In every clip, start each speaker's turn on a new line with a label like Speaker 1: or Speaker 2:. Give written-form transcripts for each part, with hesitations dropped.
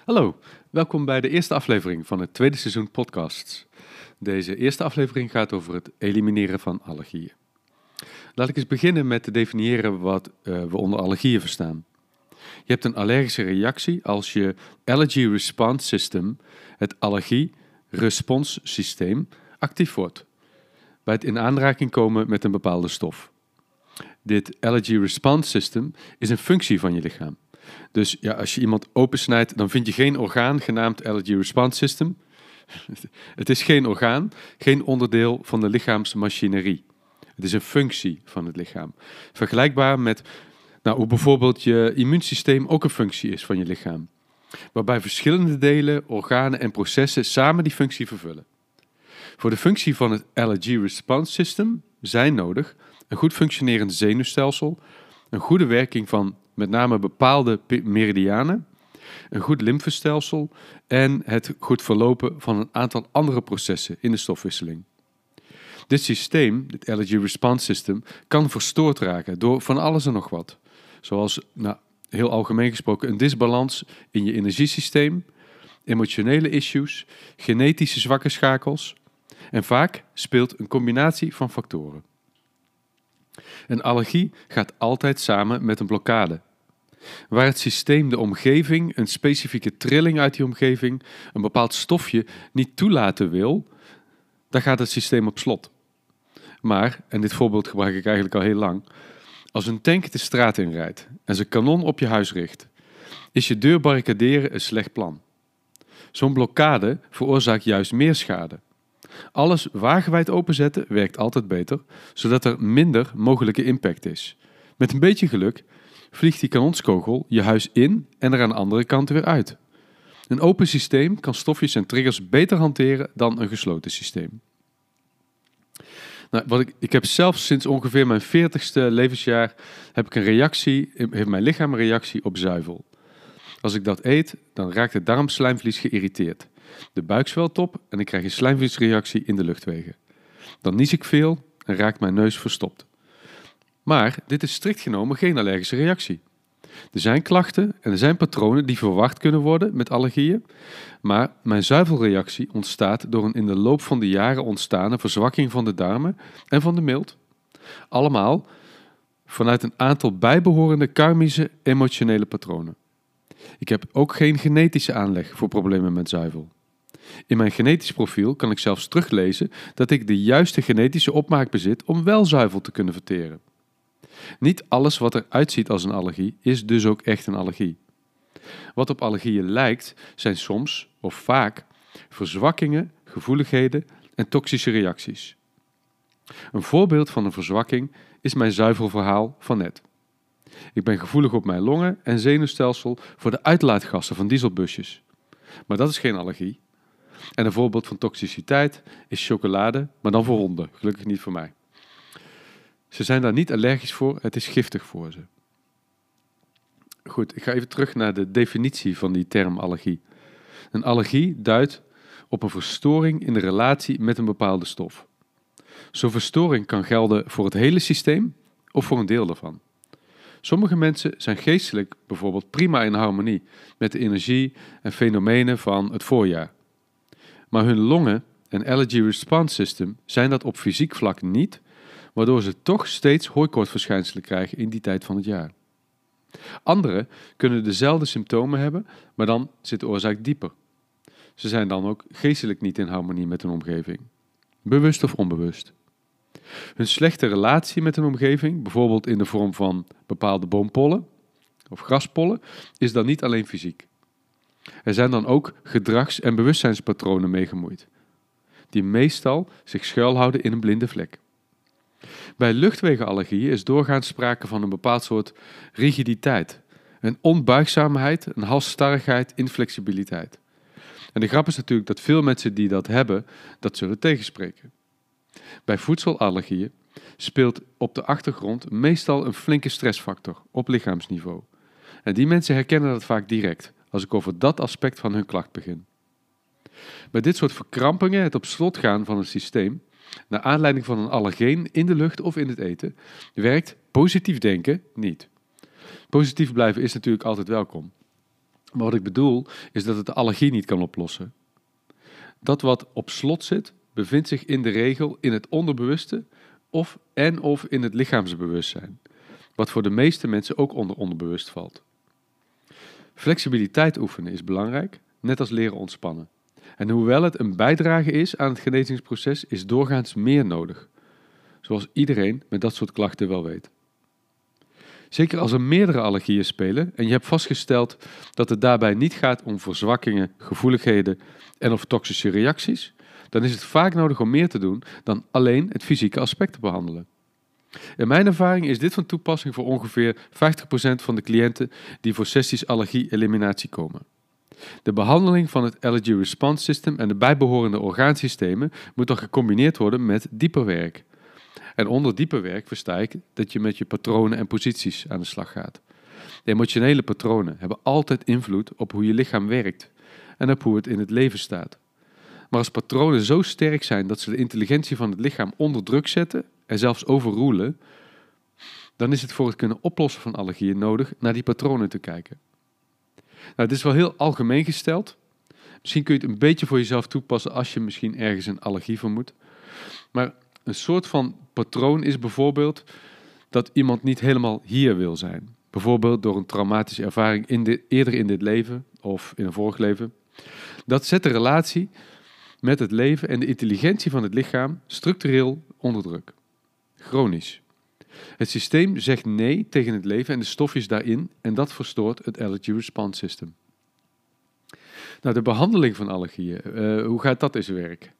Speaker 1: Hallo, welkom bij de eerste aflevering van het tweede seizoen podcasts. Deze eerste aflevering gaat over het elimineren van allergieën. Laat ik eens beginnen met te definiëren wat we onder allergieën verstaan. Je hebt een allergische reactie als je Allergy Response System, het allergie-responssysteem, actief wordt bij het in aanraking komen met een bepaalde stof. Dit Allergy Response System is een functie van je lichaam. Dus ja, als je iemand opensnijdt, dan vind je geen orgaan genaamd Allergy Response System. Het is geen orgaan, geen onderdeel van de lichaamsmachinerie. Het is een functie van het lichaam. Vergelijkbaar met hoe bijvoorbeeld je immuunsysteem ook een functie is van je lichaam. Waarbij verschillende delen, organen en processen samen die functie vervullen. Voor de functie van het Allergy Response System zijn nodig een goed functionerend zenuwstelsel, een goede werking van met name bepaalde meridianen, een goed lymfestelsel en het goed verlopen van een aantal andere processen in de stofwisseling. Dit systeem, dit Allergy Response System, kan verstoord raken door van alles en nog wat. Zoals, heel algemeen gesproken, een disbalans in je energiesysteem, emotionele issues, genetische zwakke schakels. En vaak speelt een combinatie van factoren. Een allergie gaat altijd samen met een blokkade. Waar het systeem de omgeving, een specifieke trilling uit die omgeving, een bepaald stofje niet toelaten wil, dan gaat het systeem op slot. Maar, en dit voorbeeld gebruik ik eigenlijk al heel lang, als een tank de straat inrijdt en zijn kanon op je huis richt, is je deur barricaderen een slecht plan. Zo'n blokkade veroorzaakt juist meer schade. Alles wagenwijd openzetten werkt altijd beter, zodat er minder mogelijke impact is. Met een beetje geluk vliegt die kanonskogel je huis in en er aan de andere kant weer uit. Een open systeem kan stofjes en triggers beter hanteren dan een gesloten systeem. Ik heb zelf sinds ongeveer mijn 40ste levensjaar heeft mijn lichaam een reactie op zuivel. Als ik dat eet, dan raakt het darmslijmvlies geïrriteerd. De buik zwelt op en ik krijg een slijmvliesreactie in de luchtwegen. Dan nies ik veel en raakt mijn neus verstopt. Maar dit is strikt genomen geen allergische reactie. Er zijn klachten en er zijn patronen die verward kunnen worden met allergieën, maar mijn zuivelreactie ontstaat door een in de loop van de jaren ontstane verzwakking van de darmen en van de milt. Allemaal vanuit een aantal bijbehorende karmische emotionele patronen. Ik heb ook geen genetische aanleg voor problemen met zuivel. In mijn genetisch profiel kan ik zelfs teruglezen dat ik de juiste genetische opmaak bezit om wel zuivel te kunnen verteren. Niet alles wat eruit ziet als een allergie is dus ook echt een allergie. Wat op allergieën lijkt zijn soms, of vaak, verzwakkingen, gevoeligheden en toxische reacties. Een voorbeeld van een verzwakking is mijn zuivelverhaal van net. Ik ben gevoelig op mijn longen en zenuwstelsel voor de uitlaatgassen van dieselbusjes. Maar dat is geen allergie. En een voorbeeld van toxiciteit is chocolade, maar dan voor honden. Gelukkig niet voor mij. Ze zijn daar niet allergisch voor, het is giftig voor ze. Goed, ik ga even terug naar de definitie van die term allergie. Een allergie duidt op een verstoring in de relatie met een bepaalde stof. Zo'n verstoring kan gelden voor het hele systeem of voor een deel daarvan. Sommige mensen zijn geestelijk bijvoorbeeld prima in harmonie met de energie en fenomenen van het voorjaar. Maar hun longen en Allergy Response System zijn dat op fysiek vlak niet, waardoor ze toch steeds hooikoortsverschijnselen krijgen in die tijd van het jaar. Anderen kunnen dezelfde symptomen hebben, maar dan zit de oorzaak dieper. Ze zijn dan ook geestelijk niet in harmonie met hun omgeving. Bewust of onbewust. Hun slechte relatie met hun omgeving, bijvoorbeeld in de vorm van bepaalde boompollen of graspollen, is dan niet alleen fysiek. Er zijn dan ook gedrags- en bewustzijnspatronen mee gemoeid, die meestal zich schuilhouden in een blinde vlek. Bij luchtwegenallergieën is doorgaans sprake van een bepaald soort rigiditeit, een onbuigzaamheid, een halsstarrigheid, inflexibiliteit. En de grap is natuurlijk dat veel mensen die dat hebben, dat zullen tegenspreken. Bij voedselallergieën speelt op de achtergrond meestal een flinke stressfactor op lichaamsniveau. En die mensen herkennen dat vaak direct, als ik over dat aspect van hun klacht begin. Bij dit soort verkrampingen, het op slot gaan van een systeem, naar aanleiding van een allergeen in de lucht of in het eten, werkt positief denken niet. Positief blijven is natuurlijk altijd welkom. Maar wat ik bedoel, is dat het de allergie niet kan oplossen. Dat wat op slot zit, bevindt zich in de regel in het onderbewuste of in het lichaamsbewustzijn. Wat voor de meeste mensen ook onder onderbewust valt. Flexibiliteit oefenen is belangrijk, net als leren ontspannen. En hoewel het een bijdrage is aan het genezingsproces, is doorgaans meer nodig. Zoals iedereen met dat soort klachten wel weet. Zeker als er meerdere allergieën spelen en je hebt vastgesteld dat het daarbij niet gaat om verzwakkingen, gevoeligheden en of toxische reacties, dan is het vaak nodig om meer te doen dan alleen het fysieke aspect te behandelen. In mijn ervaring is dit van toepassing voor ongeveer 50% van de cliënten die voor sessies allergie-eliminatie komen. De behandeling van het Allergy Response System en de bijbehorende orgaansystemen moet dan gecombineerd worden met dieper werk. En onder dieper werk versta ik dat je met je patronen en posities aan de slag gaat. De emotionele patronen hebben altijd invloed op hoe je lichaam werkt en op hoe het in het leven staat. Maar als patronen zo sterk zijn dat ze de intelligentie van het lichaam onder druk zetten en zelfs overroelen, dan is het voor het kunnen oplossen van allergieën nodig naar die patronen te kijken. Nou, dit is wel heel algemeen gesteld. Misschien kun je het een beetje voor jezelf toepassen als je misschien ergens een allergie vermoedt. Maar een soort van patroon is bijvoorbeeld dat iemand niet helemaal hier wil zijn. Bijvoorbeeld door een traumatische ervaring eerder in dit leven of in een vorig leven. Dat zet de relatie met het leven en de intelligentie van het lichaam structureel onder druk. Chronisch. Het systeem zegt nee tegen het leven en de stofjes daarin en dat verstoort het Allergy Response System. Nou, de behandeling van allergieën, hoe gaat dat in zijn werk?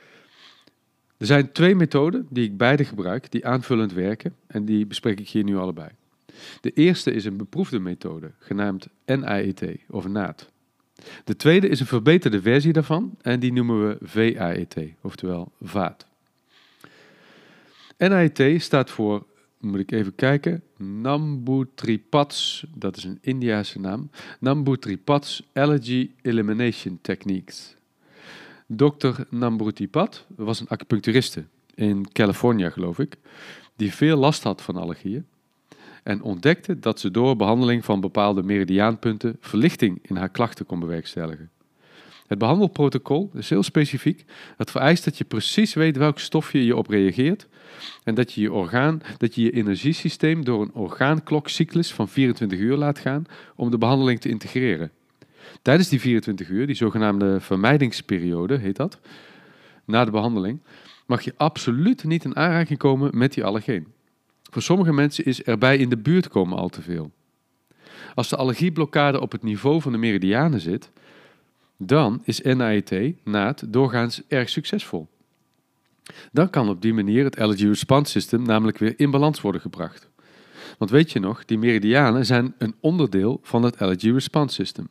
Speaker 1: Er zijn 2 methoden die ik beide gebruik, die aanvullend werken en die bespreek ik hier nu allebei. De eerste is een beproefde methode, genaamd NAET of NAAT. De tweede is een verbeterde versie daarvan en die noemen we VAET, oftewel VAAT. NAET staat voor, moet ik even kijken, Nambootripats, dat is een Indiase naam, Nambootripats Allergy Elimination Techniques. Dr. Nambootripat was een acupuncturiste in Californië, geloof ik, die veel last had van allergieën en ontdekte dat ze door behandeling van bepaalde meridiaanpunten verlichting in haar klachten kon bewerkstelligen. Het behandelprotocol is heel specifiek. Het vereist dat je precies weet welk stofje je op reageert en dat je je energiesysteem door een orgaanklokcyclus van 24 uur laat gaan om de behandeling te integreren. Tijdens die 24 uur, die zogenaamde vermijdingsperiode heet dat, na de behandeling, mag je absoluut niet in aanraking komen met die allergeen. Voor sommige mensen is erbij in de buurt komen al te veel. Als de allergieblokkade op het niveau van de meridianen zit, dan is NAET doorgaans erg succesvol. Dan kan op die manier het Allergy Response System namelijk weer in balans worden gebracht. Want weet je nog, die meridianen zijn een onderdeel van het Allergy Response System.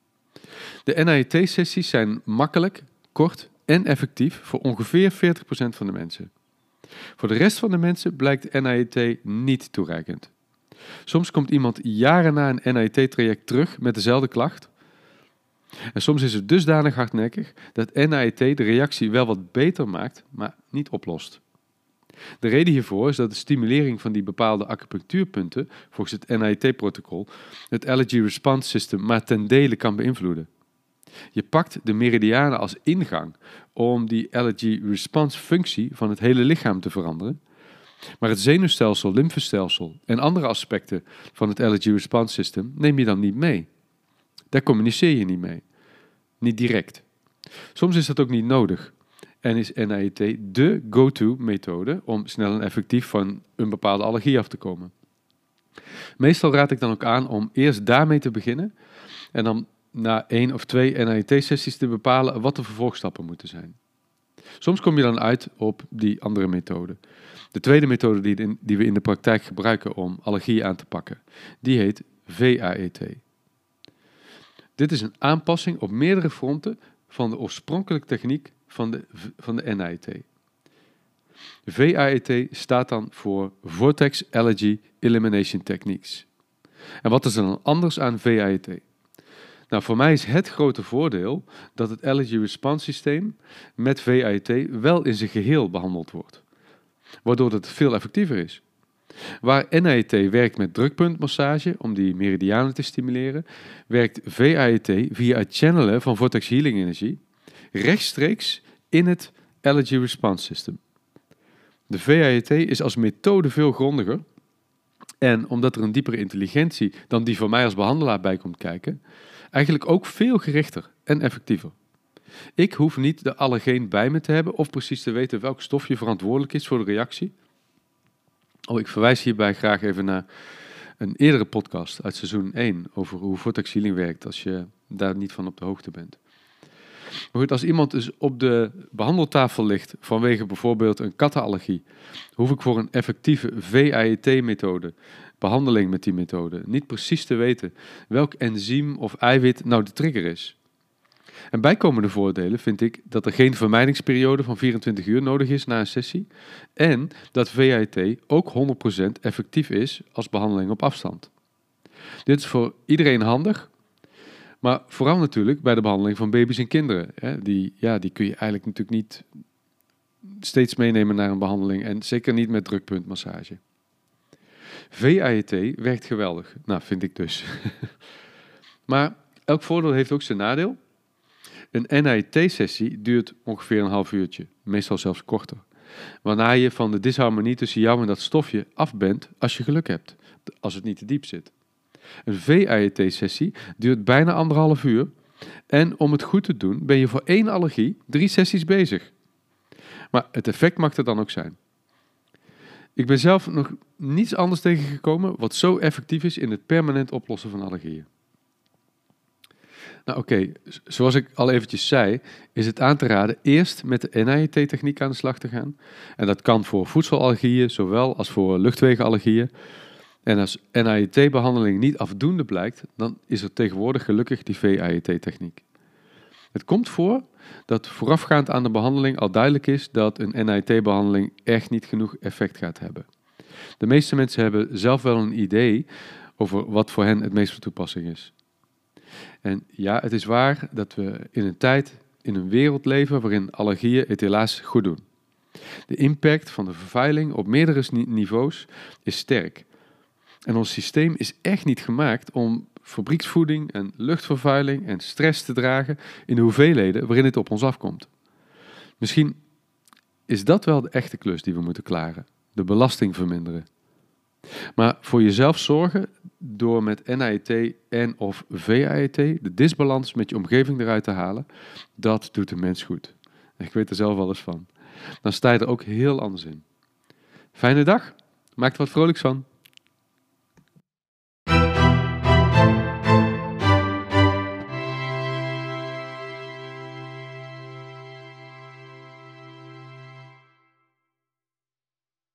Speaker 1: De NAET-sessies zijn makkelijk, kort en effectief voor ongeveer 40% van de mensen. Voor de rest van de mensen blijkt NAET niet toereikend. Soms komt iemand jaren na een NAET-traject terug met dezelfde klacht. En soms is het dusdanig hardnekkig dat NAET de reactie wel wat beter maakt, maar niet oplost. De reden hiervoor is dat de stimulering van die bepaalde acupunctuurpunten, volgens het NAET-protocol, het Allergy Response System maar ten dele kan beïnvloeden. Je pakt de meridianen als ingang om die Allergy Response functie van het hele lichaam te veranderen. Maar het zenuwstelsel, lymfestelsel en andere aspecten van het Allergy Response System neem je dan niet mee. Daar communiceer je niet mee. Niet direct. Soms is dat ook niet nodig. En is NAET de go-to methode om snel en effectief van een bepaalde allergie af te komen. Meestal raad ik dan ook aan om eerst daarmee te beginnen en dan na 1 of 2 NAET-sessies te bepalen wat de vervolgstappen moeten zijn. Soms kom je dan uit op die andere methode. De tweede methode die we in de praktijk gebruiken om allergie aan te pakken, die heet VAET. Dit is een aanpassing op meerdere fronten van de oorspronkelijke techniek van de NAET. VAET staat dan voor Vortex Allergy Elimination Techniques. En wat is er dan anders aan VAET? Nou, voor mij is het grote voordeel dat het Allergy Response Systeem met VAET wel in zijn geheel behandeld wordt, waardoor het veel effectiever is. Waar NAET werkt met drukpuntmassage om die meridianen te stimuleren, werkt VAET via het channelen van vortex healing energie rechtstreeks in het Allergy Response System. De VAET is als methode veel grondiger en omdat er een diepere intelligentie dan die van mij als behandelaar bij komt kijken, eigenlijk ook veel gerichter en effectiever. Ik hoef niet de allergeen bij me te hebben of precies te weten welk stofje verantwoordelijk is voor de reactie. Ik verwijs hierbij graag even naar een eerdere podcast uit seizoen 1 over hoe vortex healing werkt als je daar niet van op de hoogte bent. Maar goed, als iemand dus op de behandeltafel ligt vanwege bijvoorbeeld een kattenallergie, hoef ik voor een effectieve VAET-methode, behandeling met die methode, niet precies te weten welk enzym of eiwit nou de trigger is. En bijkomende voordelen vind ik dat er geen vermijdingsperiode van 24 uur nodig is na een sessie en dat VAET ook 100% effectief is als behandeling op afstand. Dit is voor iedereen handig, maar vooral natuurlijk bij de behandeling van baby's en kinderen. Die kun je eigenlijk natuurlijk niet steeds meenemen naar een behandeling en zeker niet met drukpuntmassage. VAET werkt geweldig, vind ik dus. Maar elk voordeel heeft ook zijn nadeel. Een NAET-sessie duurt ongeveer een half uurtje, meestal zelfs korter. Waarna je van de disharmonie tussen jou en dat stofje af bent als je geluk hebt, als het niet te diep zit. Een VAET-sessie duurt bijna 1,5 uur en om het goed te doen ben je voor 1 allergie 3 sessies bezig. Maar het effect mag er dan ook zijn. Ik ben zelf nog niets anders tegengekomen wat zo effectief is in het permanent oplossen van allergieën. Zoals ik al eventjes zei, is het aan te raden eerst met de NAET-techniek aan de slag te gaan. En dat kan voor voedselallergieën, zowel als voor luchtwegenallergieën. En als NAET-behandeling niet afdoende blijkt, dan is er tegenwoordig gelukkig die VAET-techniek. Het komt voor dat voorafgaand aan de behandeling al duidelijk is dat een NAET-behandeling echt niet genoeg effect gaat hebben. De meeste mensen hebben zelf wel een idee over wat voor hen het meest van toepassing is. En ja, het is waar dat we in een wereld leven waarin allergieën het helaas goed doen. De impact van de vervuiling op meerdere niveaus is sterk. En ons systeem is echt niet gemaakt om fabrieksvoeding en luchtvervuiling en stress te dragen in de hoeveelheden waarin het op ons afkomt. Misschien is dat wel de echte klus die we moeten klaren. De belasting verminderen. Maar voor jezelf zorgen door met NAET en of VAET de disbalans met je omgeving eruit te halen, dat doet de mens goed. Ik weet er zelf wel eens van. Dan sta je er ook heel anders in. Fijne dag, maak er wat vrolijks van.